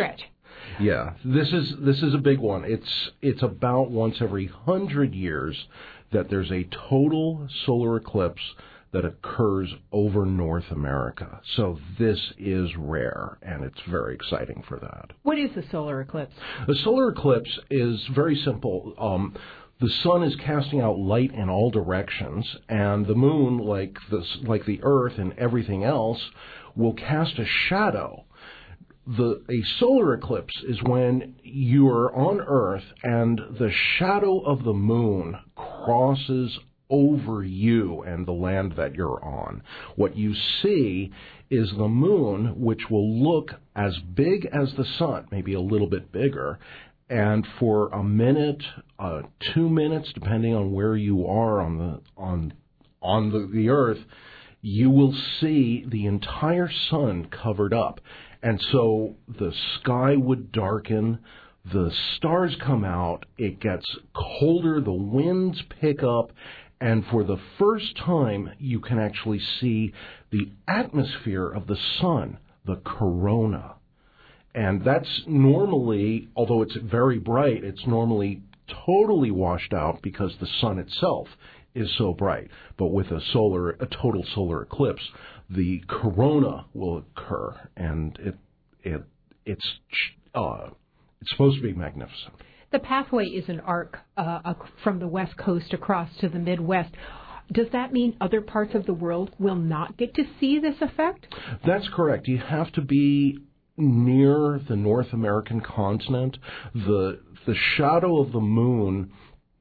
U: Yeah, this is this is a big one. It's it's about once every hundred years that there's a total solar eclipse that occurs over North America. So this is rare, and it's very exciting for that.
A: What is a solar eclipse?
U: A solar eclipse is very simple. Um, the sun is casting out light in all directions, and the moon, like the, like the Earth and everything else, will cast a shadow. The, a solar eclipse is when you are on Earth and the shadow of the moon crosses over you and the land that you're on. What you see is the moon, which will look as big as the sun, maybe a little bit bigger, and for a minute, uh, two minutes, depending on where you are on the on on the, the Earth, you will see the entire sun covered up. And so the sky would darken, the stars come out, it gets colder, the winds pick up, and for the first time you can actually see the atmosphere of the sun, the corona. And that's normally, although it's very bright, it's normally totally washed out because the sun itself is so bright. But with a solar, a total solar eclipse, the corona will occur, and it it it's uh, it's supposed to be magnificent.
A: The pathway is an arc uh, from the West Coast across to the Midwest. Does that mean other parts of the world will not get to see this effect?
U: That's correct. You have to be near the North American continent. The the shadow of the moon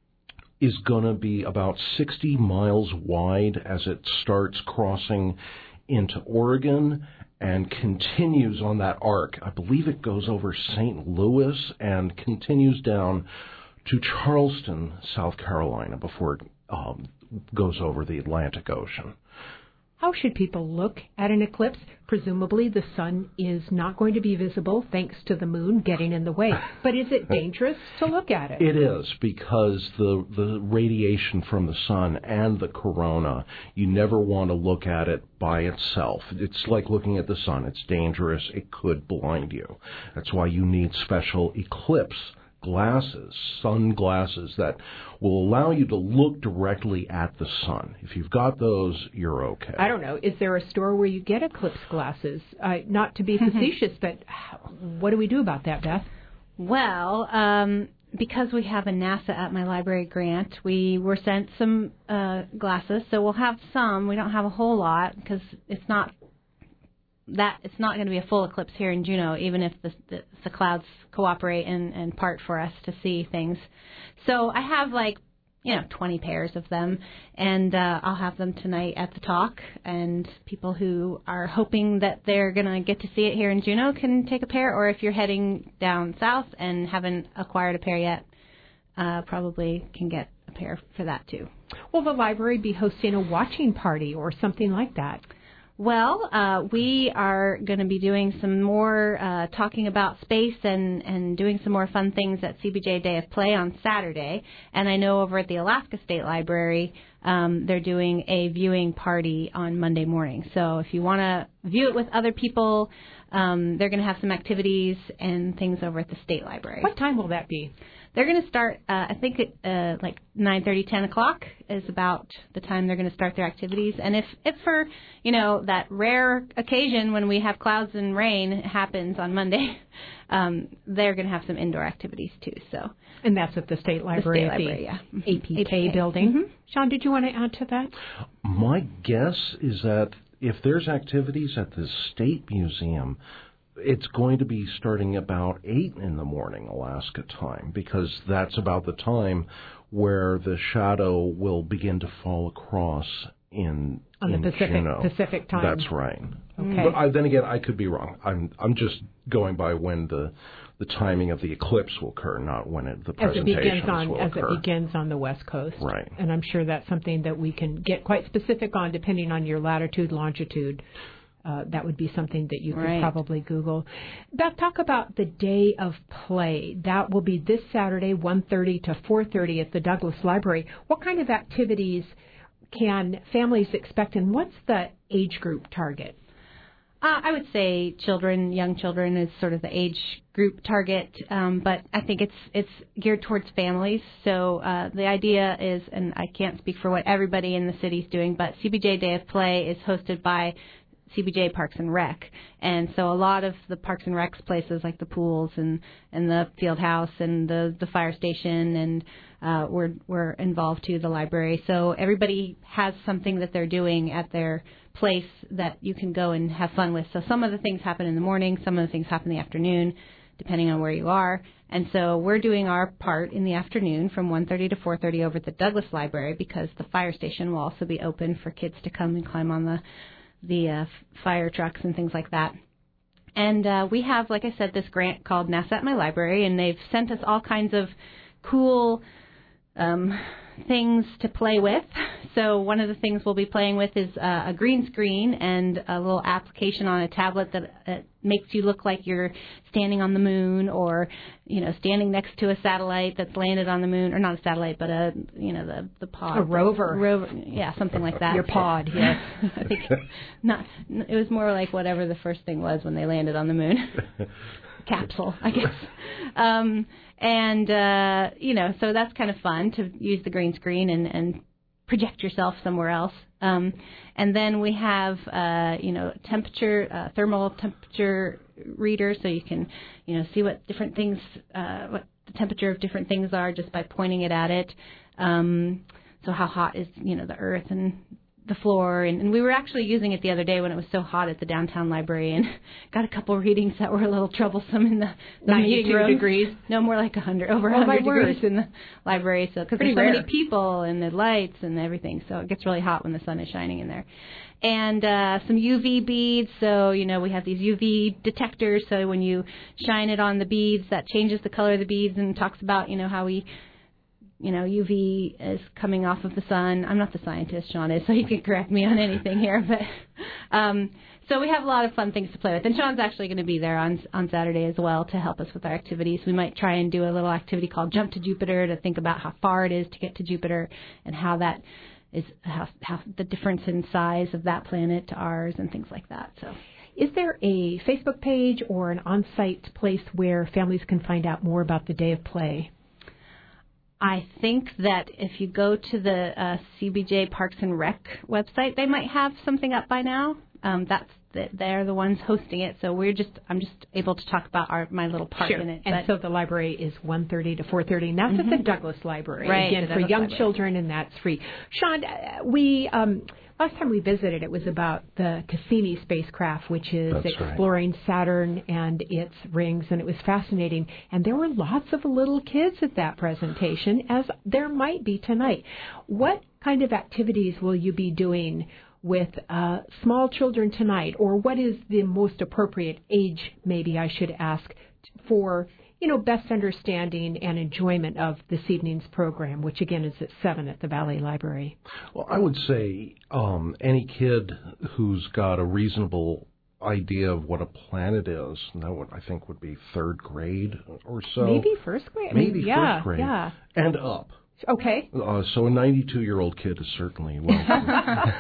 U: is going to be about sixty miles wide as it starts crossing into Oregon and continues on that arc. I believe it goes over Saint Louis and continues down to Charleston, South Carolina, before it um, goes over the Atlantic Ocean.
A: How should people look at an eclipse? Presumably the sun is not going to be visible thanks to the moon getting in the way. But is it dangerous to look at it?
U: It is, because the the radiation from the sun and the corona, you never want to look at it by itself. It's like looking at the sun. It's dangerous. It could blind you. That's why you need special eclipse glasses, sunglasses that will allow you to look directly at the sun. If you've got those, you're okay.
A: I don't know. Is there a store where you get eclipse glasses? Uh, not to be facetious, but what do we do about that, Beth?
D: Well, um, because we have a NASA at My Library grant, we were sent some uh, glasses, so we'll have some. We don't have a whole lot because it's not that it's not going to be a full eclipse here in Juneau, even if the, the, the clouds cooperate and, and part for us to see things. So I have like, you know, twenty pairs of them, and uh, I'll have them tonight at the talk, and people who are hoping that they're going to get to see it here in Juneau can take a pair, or if you're heading down south and haven't acquired a pair yet, uh, probably can get a pair for that too.
A: Will the library be hosting a watching party or something like that?
D: Well, uh, we are going to be doing some more uh, talking about space and, and doing some more fun things at C B J Day of Play on Saturday. And I know over at the Alaska State Library, um, they're doing a viewing party on Monday morning. So if you want to view it with other people, um, they're going to have some activities and things over at the State Library.
A: What time will that be?
D: They're going to start, uh, I think, at uh, like nine thirty, ten o'clock is about the time they're going to start their activities. And if, if for, you know, that rare occasion when we have clouds and rain happens on Monday, um, they're going to have some indoor activities too. So,
A: and that's at the State Library,
D: the State Library, yeah.
A: A P K, A P K building. Mm-hmm. Sean, did you want to add to that?
U: My guess is that if there's activities at the State Museum, it's going to be starting about eight in the morning Alaska time, because that's about the time where the shadow will begin to fall across in
A: on
U: in
A: the Pacific
U: Juneau.
A: Pacific time.
U: That's right.
A: Okay.
U: But I, then again, I could be wrong. I'm I'm just going by when the the timing of the eclipse will occur, not when it, the presentations
A: as it begins on,
U: will
A: as
U: occur.
A: it begins on the West Coast.
U: Right.
A: And I'm sure that's something that we can get quite specific on, depending on your latitude, longitude. Uh, that would be something that you could
D: right.
A: probably Google. Beth, talk about the Day of Play. That will be this Saturday, one thirty to four thirty at the Douglas Library. What kind of activities can families expect, and what's the age group target?
D: Uh, I would say children, young children is sort of the age group target, um, but I think it's it's geared towards families. So uh, the idea is, and I can't speak for what everybody in the city is doing, but C B J Day of Play is hosted by C B J Parks and Rec, and so a lot of the Parks and Rec's places like the pools and, and the field house and the, the fire station and uh, we're we're involved too, the library. So everybody has something that they're doing at their place that you can go and have fun with. So some of the things happen in the morning, some of the things happen in the afternoon, depending on where you are. And so we're doing our part in the afternoon from one thirty to four thirty over at the Douglas Library because the fire station will also be open for kids to come and climb on the the uh, fire trucks and things like that. And uh, we have, like I said, this grant called NASA at My Library, and they've sent us all kinds of cool um, things to play with. So one of the things we'll be playing with is uh, a green screen and a little application on a tablet that uh, makes you look like you're standing on the moon or, you know, standing next to a satellite that's landed on the moon, or not a satellite, but a, you know, the the pod.
A: A rover.
D: Rover, yeah, something like that.
A: Your pod, yes.
D: I think not. It was more like whatever the first thing was when they landed on the moon. Capsule, I guess. Um, and, uh, you know, so that's kind of fun to use the green screen and, and project yourself somewhere else. Um, and then we have, uh, you know, temperature, uh, thermal temperature reader, so you can, you know, see what different things, uh, what the temperature of different things are just by pointing it at it. Um, so how hot is, you know, the earth and the floor, and, and we were actually using it the other day when it was so hot at the downtown library, and got a couple of readings that were a little troublesome in the, the meeting room. degrees. No, more like a hundred, over a
A: oh,
D: hundred degrees in the library. So because there's so
A: rare.
D: many people and the lights and everything, so it gets really hot when the sun is shining in there. And uh, some U V beads. So you know we have these U V detectors. So when you shine it on the beads, that changes the color of the beads and talks about you know how we. You know, U V is coming off of the sun. I'm not the scientist, Sean is, so he can correct me on anything here. But um, so we have a lot of fun things to play with. And Sean's actually going to be there on on Saturday as well to help us with our activities. We might try and do a little activity called Jump to Jupiter to think about how far it is to get to Jupiter and how that is, how, how the difference in size of that planet to ours and things like that. So.
A: Is there a Facebook page or an on-site place where families can find out more about the Day of Play?
D: I think that if you go to the uh, C B J Parks and Rec website, they might have something up by now. Um, that's the, they're the ones hosting it, so we're just I'm just able to talk about our my little part
A: sure.
D: in it.
A: And so the library is one thirty to four thirty, and that's
D: mm-hmm.
A: at the Douglas Library
D: right,
A: again for young
D: Library.
A: children, and that's free. Sean, uh, we. Um, Last time we visited, it was about the Cassini spacecraft, which is
U: That's
A: exploring
U: right.
A: Saturn and its rings, and it was fascinating. And there were lots of little kids at that presentation, as there might be tonight. What kind of activities will you be doing with uh, small children tonight, or what is the most appropriate age, maybe I should ask, for you know, best understanding and enjoyment of this evening's program, which again is at seven at the Valley Library?
U: Well, I would say um, any kid who's got a reasonable idea of what a planet is, and that would, I think would be third grade or so.
A: Maybe first grade.
U: Maybe
A: I mean, yeah,
U: first grade.
A: Yeah.
U: And up.
A: Okay.
U: Uh, so a ninety-two-year-old kid is certainly welcome.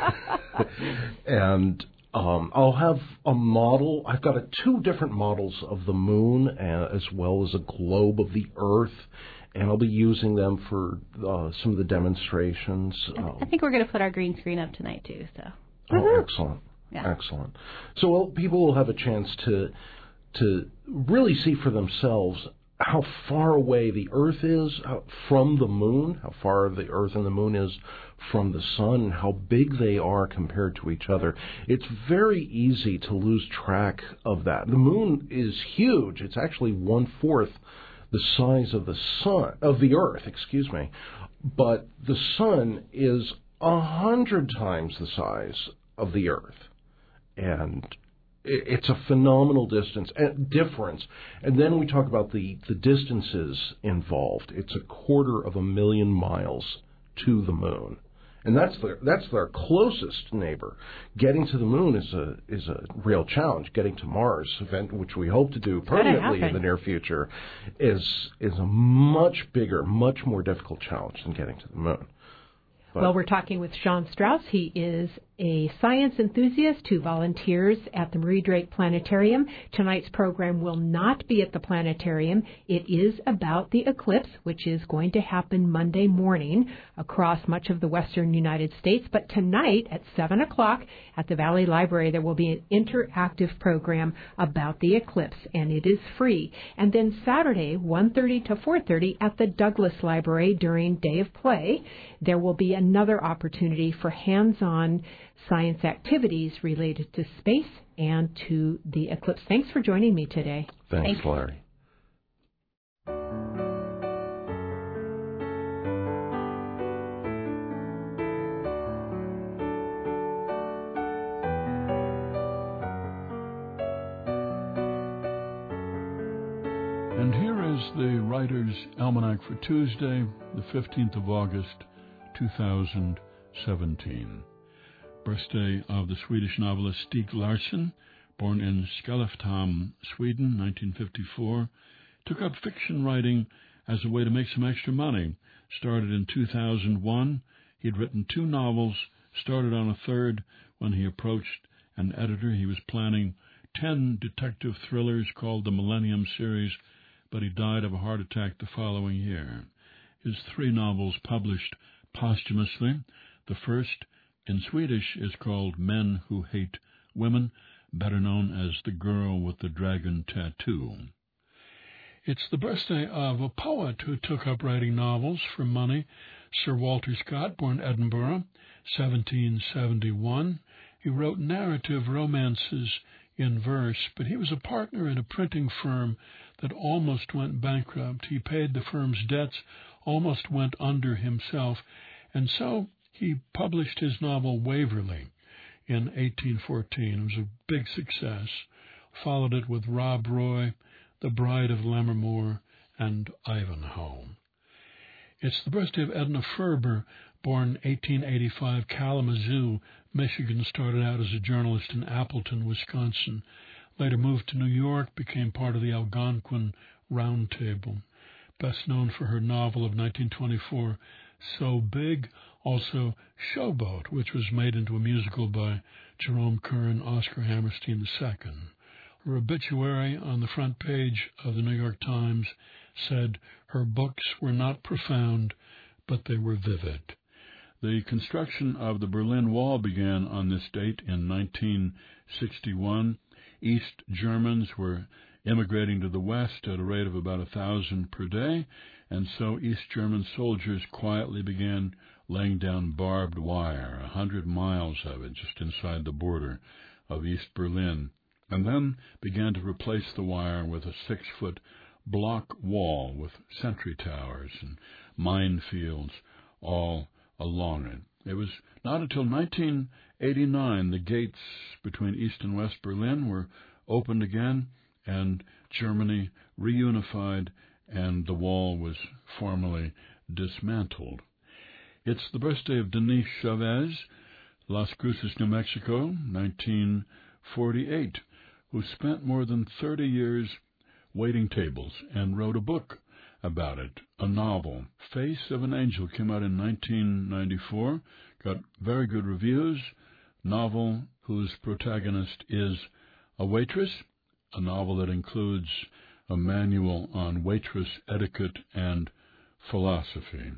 U: and... Um, I'll have a model. I've got a, two different models of the moon uh, as well as a globe of the Earth, and I'll be using them for uh, some of the demonstrations.
D: I, I think we're going to put our green screen up tonight too. So.
U: Oh, mm-hmm. excellent,
D: yeah.
U: excellent. So well, people will have a chance to to really see for themselves how far away the Earth is from the moon, how far the Earth and the moon is from the sun, and how big they are compared to each other. It's very easy to lose track of that. The moon is huge. It's actually one-fourth the size of the sun, of the Earth, excuse me. But the sun is a hundred times the size of the Earth. And it's a phenomenal distance and difference. And then we talk about the, the distances involved. It's a quarter of a million miles to the moon. And that's their that's their closest neighbor. Getting to the moon is a is a real challenge. Getting to Mars, event which we hope to do permanently in the near future, is is a much bigger, much more difficult challenge than getting to the moon. But
A: well, we're talking with Sean Strauss. He is a science enthusiast who volunteers at the Marie Drake Planetarium. Tonight's program will not be at the planetarium. It is about the eclipse, which is going to happen Monday morning across much of the western United States. But tonight at seven o'clock at the Valley Library, there will be an interactive program about the eclipse, and it is free. And then Saturday, one thirty to four thirty at the Douglas Library during Day of Play, there will be another opportunity for hands-on science activities related to space and to the eclipse. Thanks for joining me today.
U: Thanks,
A: Thanks.
U: Larry.
F: And here is the Writer's Almanac for Tuesday, the fifteenth of August, two thousand seventeen. Birthday of the Swedish novelist Stieg Larsson, born in Skellefteå, Sweden, nineteen fifty-four. Took up fiction writing as a way to make some extra money. Started in two thousand one. He'd written two novels, started on a third when he approached an editor. He was planning ten detective thrillers called the Millennium Series, but he died of a heart attack the following year. His three novels published posthumously. The first, in Swedish, is called Men Who Hate Women, better known as The Girl with the Dragon Tattoo. It's the birthday of a poet who took up writing novels for money, Sir Walter Scott, born Edinburgh, seventeen seventy-one. He wrote narrative romances in verse, but he was a partner in a printing firm that almost went bankrupt. He paid the firm's debts, almost went under himself, and so he published his novel Waverley in eighteen fourteen. It was a big success. Followed it with Rob Roy, The Bride of Lammermoor, and Ivanhoe. It's the birthday of Edna Ferber, born eighteen eighty-five, Kalamazoo, Michigan. Started out as a journalist in Appleton, Wisconsin. Later moved to New York, became part of the Algonquin Round Table. Best known for her novel of nineteen twenty-four, So Big, also Showboat, which was made into a musical by Jerome Kern, Oscar Hammerstein the Second. Her obituary on the front page of the New York Times said her books were not profound, but they were vivid. The construction of the Berlin Wall began on this date in nineteen sixty-one. East Germans were immigrating to the West at a rate of about a thousand per day, and so East German soldiers quietly began laying down barbed wire, a hundred miles of it just inside the border of East Berlin, and then began to replace the wire with a six-foot block wall with sentry towers and minefields all along it. It was not until nineteen eighty-nine the gates between East and West Berlin were opened again, and Germany reunified, and the wall was formally dismantled. It's the birthday of Denise Chavez, Las Cruces, New Mexico, nineteen forty-eight, who spent more than thirty years waiting tables and wrote a book about it, a novel. Face of an Angel came out in nineteen ninety-four, got very good reviews. Novel whose protagonist is a waitress, a novel that includes a manual on waitress etiquette and philosophy.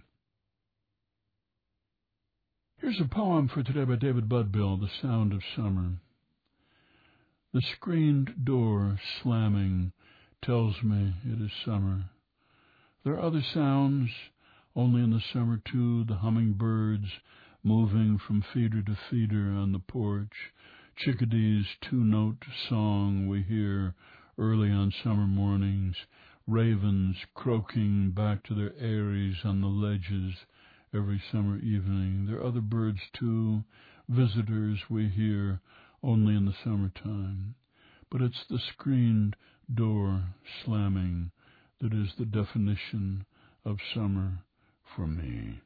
F: Here's a poem for today by David Budbill, The Sound of Summer. The screened door slamming tells me it is summer. There are other sounds, only in the summer too, the hummingbirds moving from feeder to feeder on the porch, chickadees' two-note song we hear early on summer mornings, ravens croaking back to their eyries on the ledges every summer evening. There are other birds too, visitors we hear only in the summertime. But it's the screened door slamming that is the definition of summer for me.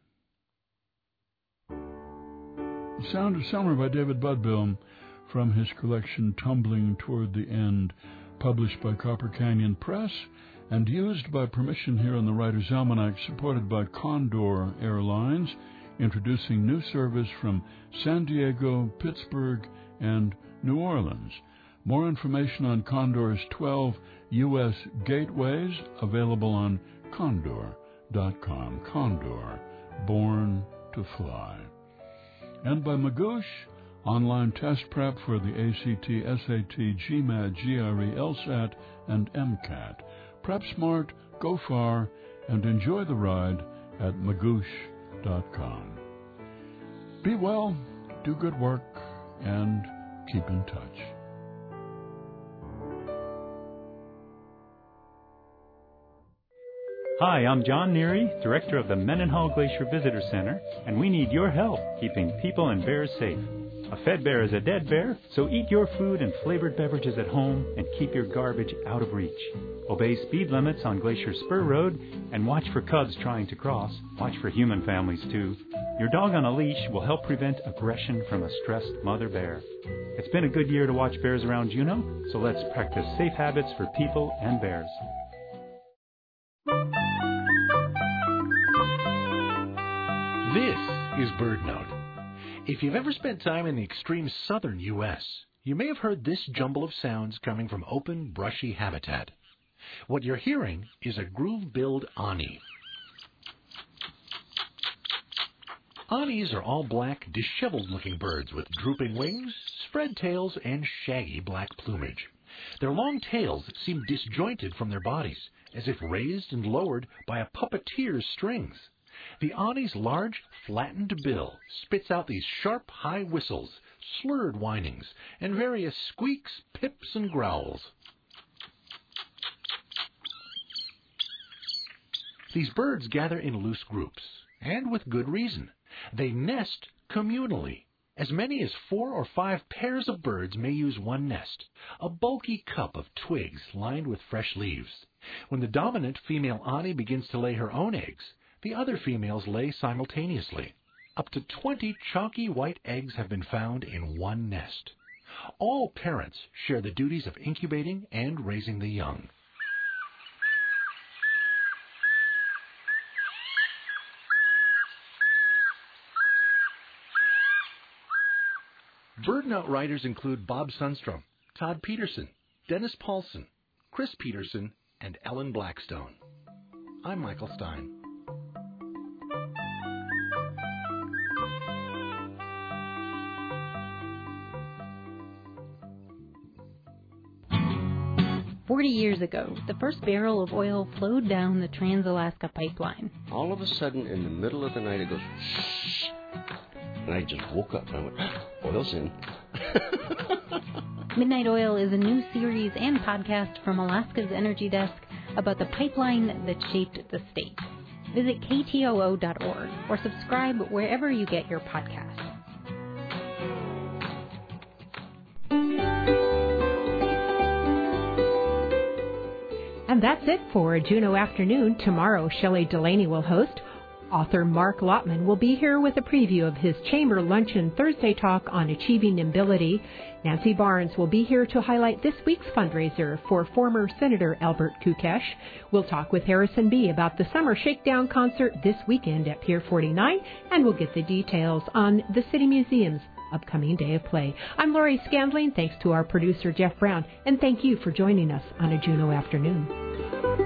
F: The Sound of Summer by David Budbill, from his collection Tumbling Toward the End, published by Copper Canyon Press and used by permission here on the Writer's Almanac, supported by Condor Airlines. introducing new service from San Diego, Pittsburgh, and New Orleans. More information on Condor's twelve U S gateways available on condor dot com. Condor, born to fly. And by Magoosh, online test prep for the A C T, S A T, GMAT, G R E, LSAT, and MCAT. Prep smart, go far, and enjoy the ride at magoosh dot com. Be well, do good work, and keep in touch.
G: Hi, I'm John Neary, Director of the Mendenhall Glacier Visitor Center, and we need your help keeping people and bears safe. A fed bear is a dead bear, so eat your food and flavored beverages at home and keep your garbage out of reach. Obey speed limits on Glacier Spur Road and watch for cubs trying to cross. Watch for human families, too. Your dog on a leash will help prevent aggression from a stressed mother bear. It's been a good year to watch bears around Juneau, so let's practice safe habits for people and bears.
V: This is BirdNote. If you've ever spent time in the extreme southern U S, you may have heard this jumble of sounds coming from open, brushy habitat. What you're hearing is a groove-billed ani. Anis are all black, disheveled-looking birds with drooping wings, spread tails, and shaggy black plumage. Their long tails seem disjointed from their bodies, as if raised and lowered by a puppeteer's strings. The ani's large, flattened bill spits out these sharp, high whistles, slurred whinings, and various squeaks, pips, and growls. These birds gather in loose groups, and with good reason. They nest communally. As many as four or five pairs of birds may use one nest, a bulky cup of twigs lined with fresh leaves. When the dominant female ani begins to lay her own eggs, the other females lay simultaneously. Up to twenty chalky white eggs have been found in one nest. All parents share the duties of incubating and raising the young. BirdNote writers include Bob Sundstrom, Todd Peterson, Dennis Paulson, Chris Peterson, and Ellen Blackstone. I'm Michael Stein.
L: Forty years ago, the first barrel of oil flowed down the Trans-Alaska Pipeline.
W: All of a sudden, in the middle of the night, it goes, shh. And I just woke up and I went, oil's in.
L: Midnight Oil is a new series and podcast from Alaska's Energy Desk about the pipeline that shaped the state. Visit K T O O dot org or subscribe wherever you get your podcasts.
A: And that's it for Juneau Afternoon. Tomorrow, Shelley Delaney will host. Author Mark Lotman will be here with a preview of his Chamber Luncheon Thursday talk on achieving nimbility. Nancy Barnes will be here to highlight this week's fundraiser for former Senator Albert Kukesh. We'll talk with Harrison B. about the Summer Shakedown concert this weekend at Pier forty-nine, and we'll get the details on the City Museum's upcoming day of play. I'm Laurie Scandling. Thanks to our producer, Jeff Brown, and thank you for joining us on a Juneau Afternoon.